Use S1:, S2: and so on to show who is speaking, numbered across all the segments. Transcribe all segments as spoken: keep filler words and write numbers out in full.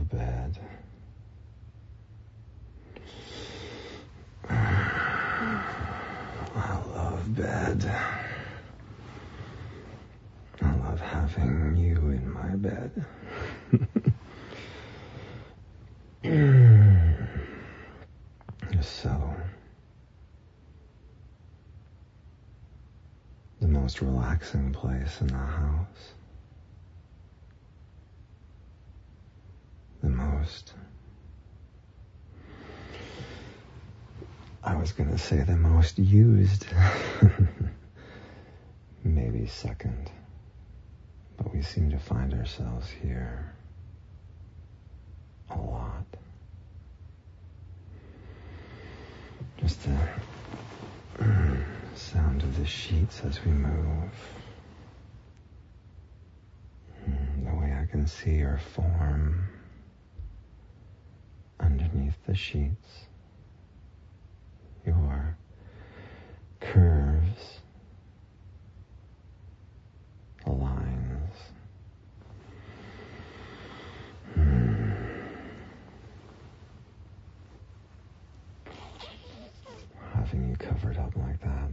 S1: bed. I love bed. I love having you in my bed. So, the most relaxing place in the house. The most, I was gonna say the most used. Maybe second. But we seem to find ourselves here a lot. Just the sound of the sheets as we move. The way I can see your form underneath the sheets. Your curves. The lines. Hmm. Having you covered up like that.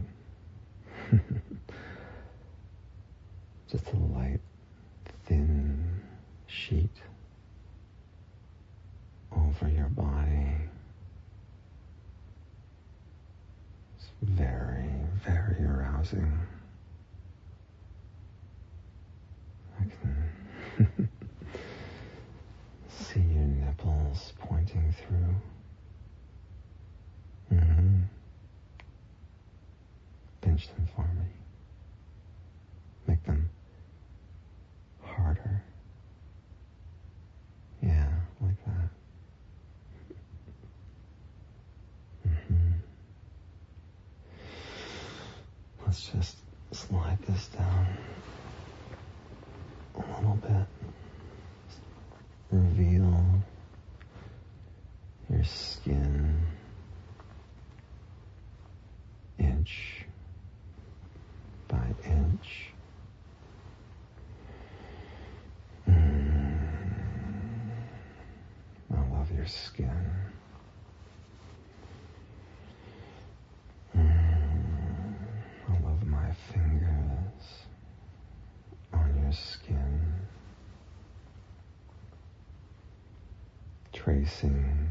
S1: Just a light, thin sheet over your body. It's very, very arousing. I can see your nipples pointing through. Mm-hmm. Pinch them for me. Make them harder. Yeah, like that. Mm-hmm. Let's just slide this down a little bit. Reveal your skin inch by inch. Mm. I love your skin. Mm. I love my fingers on your skin, tracing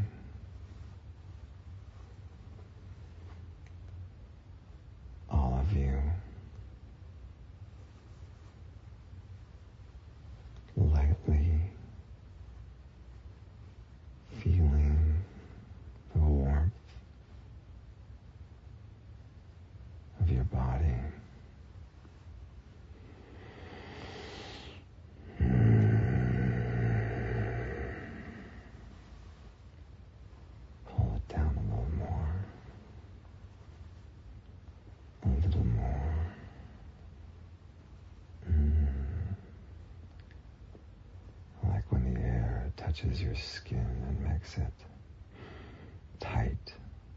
S1: all of you. Lightly feeling the warmth of your body. Pull it down a little more. A little more. Mm. Like when the air touches your skin and makes it tight,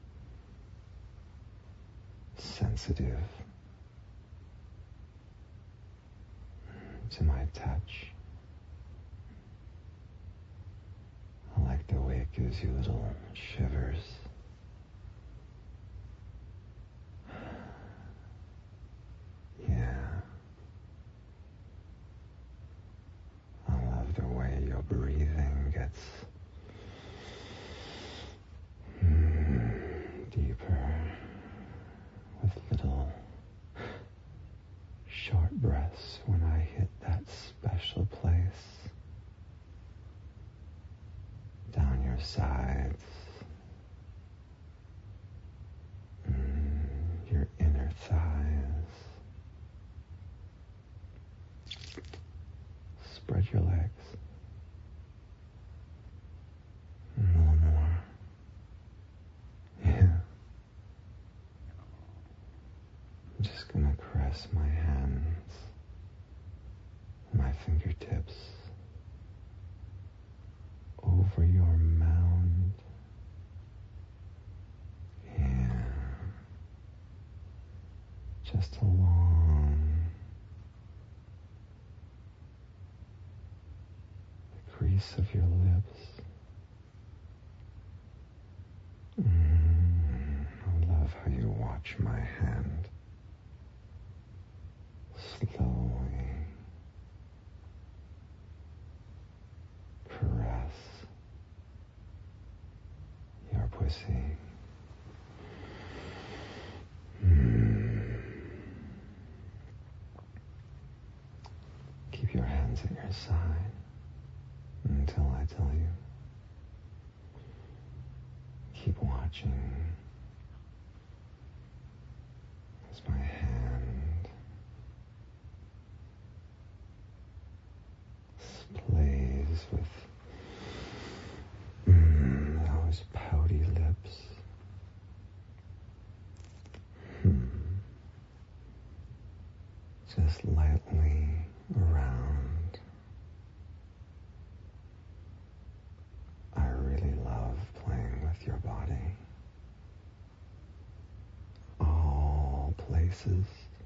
S1: sensitive to my touch. I like the way it gives you little shivers. Yeah. I love the way your breathing gets mm, deeper with little short breaths when I hit that special place down your sides, mm, your inner thighs. Spread your legs. A little more. Yeah. I'm just gonna press my hands, my fingertips over your mound. Yeah. Just along the base of your lips. Mm, I love how you watch my hand slowly caress your pussy. Mm. Keep your hands at your side until I tell you. Keep watching as my hand plays with mm, those pouty lips. Hmm. Just lightly around. I really love playing with your body. All places.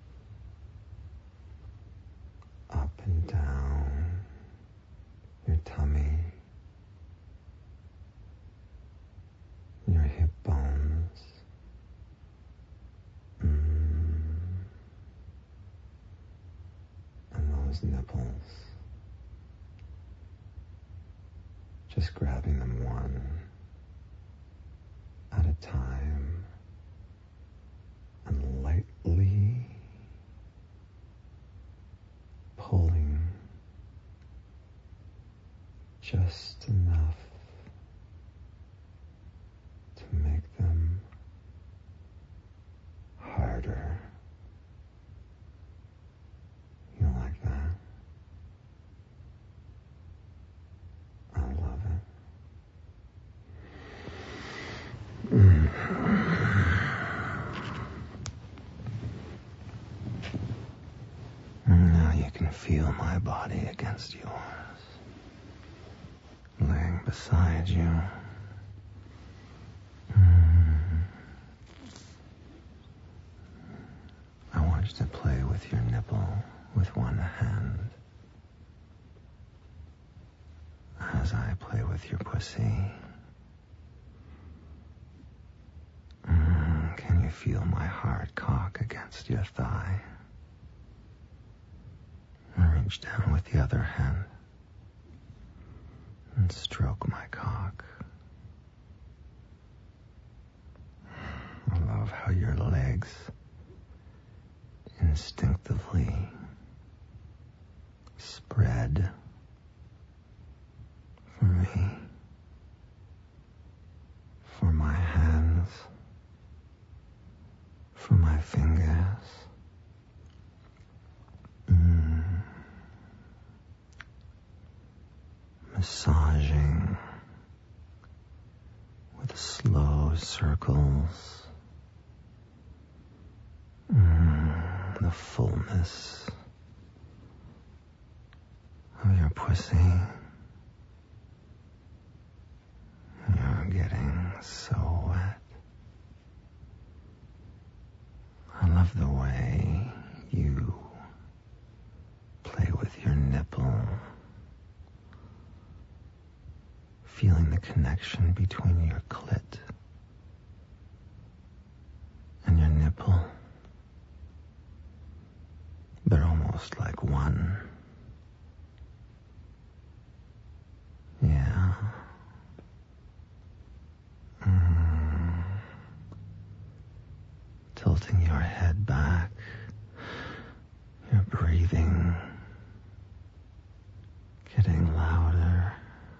S1: Up and down your tummy, your hip bones, mm, and those nipples. Just grabbing them one at a time and lightly pulling just enough to make them harder. You like that? I love it. Mm. Now you can feel my body against yours, laying beside you. Mm. I want you to play with your nipple with one hand as I play with your pussy. Mm. Can you feel my hard cock against your thigh? Reach down with the other hand and stroke my cock. I love how your legs instinctively spread for me, for my hands, for my fingers. Mm. Massaging with slow circles. Mm. The fullness of your pussy. You're getting so wet. I love the way you play with your nipple, feeling the connection between your clit and your nipple. They're almost like one. Yeah. Mm. Tilting your head back, you're breathing, getting louder.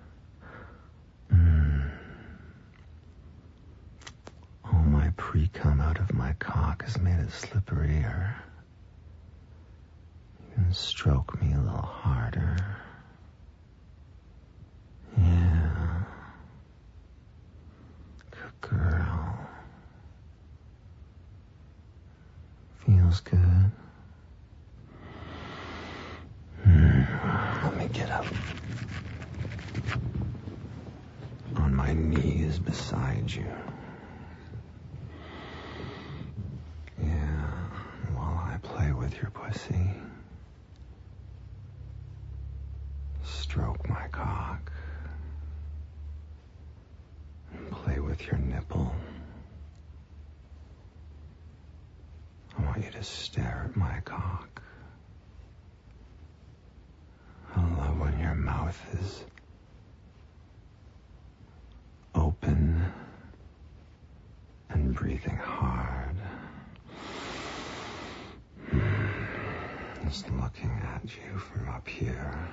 S1: Mm. Oh, my pre-cum out of my cock has made it slipperier. You can stroke me a little harder. Yeah. Good girl. Feels good. Mm. Let me get up. On my knees beside you. Yeah, while I play with your pussy. Stroke my cock. with your nipple. I want you to stare at my cock. I love when your mouth is open and breathing hard. Just looking at you from up here.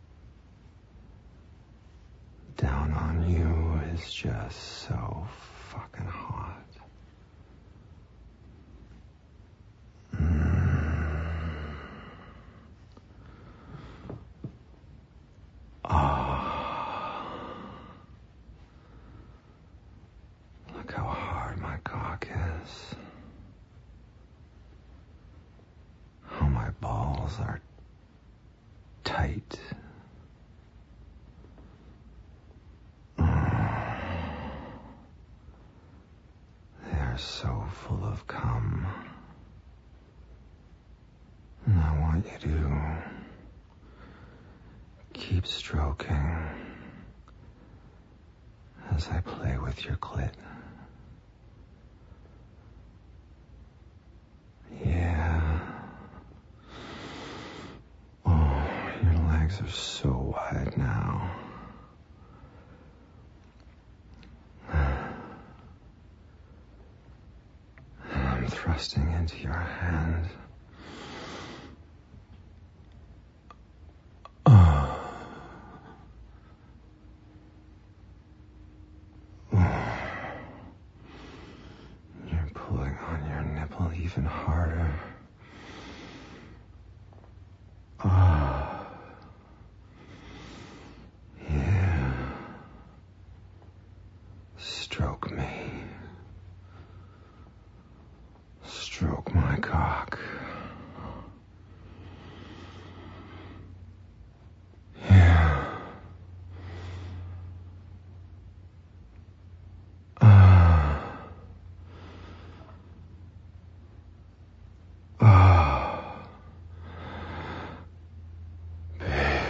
S1: Down on you is just so fucking hot. Mm. Oh. Look how hard my cock is. How my balls are tight. So full of cum. And I want you to keep stroking as I play with your clit. Yeah. Oh, your legs are so wide now. Thrusting into your hand. Oh. Oh. You're pulling on your nipple even harder. Oh. Yeah. Stroke me. Stroke my cock. Yeah. Ah. Ah. Babe.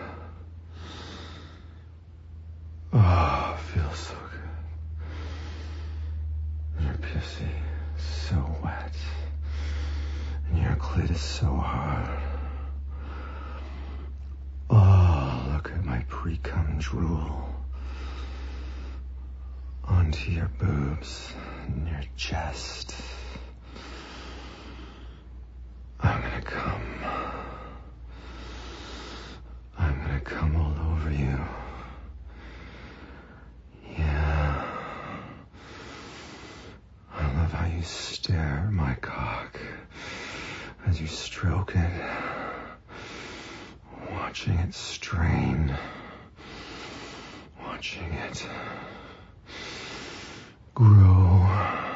S1: Oh, feels so good. Your pussy so wet. And your clit is so hard. Oh, look at my pre-cum drool onto your boobs and your chest. I'm gonna come. I'm gonna come all over you. Yeah. I love how you stare at my cock as you stroke it, watching it strain, watching it grow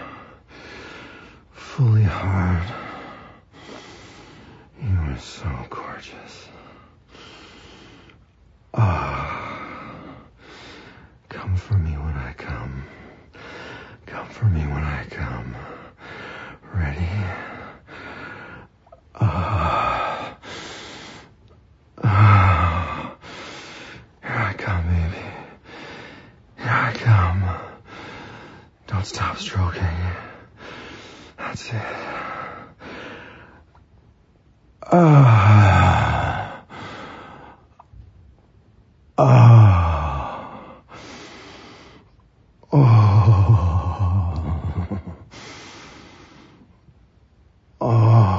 S1: fully hard. You are so gorgeous. Ah, come for me when I come. Come for me when I come. Ready? Ah. Ah. Here I come, baby. Here I come. Don't stop stroking. That's it. Ah. Ah. Oh. Oh.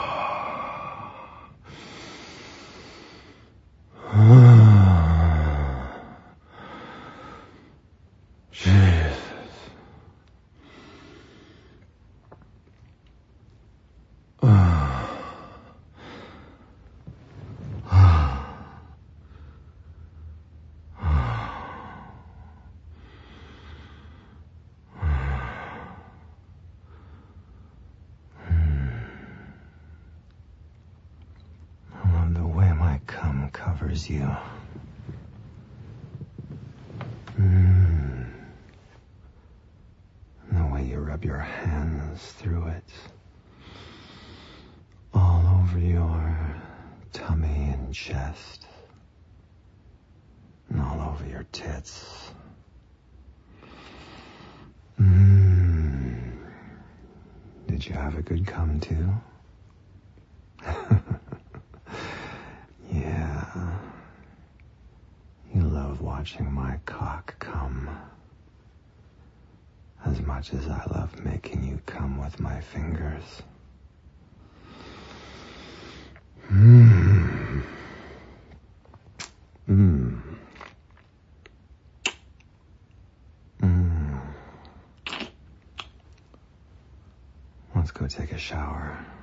S1: Jesus. Covers you. Mm. And the way you rub your hands through it. All over your tummy and chest. And all over your tits. you have a good cum too? Yeah. You love watching my cock come as much as I love making you come with my fingers. Mmm. Mmm. Mmm. Let's go take a shower.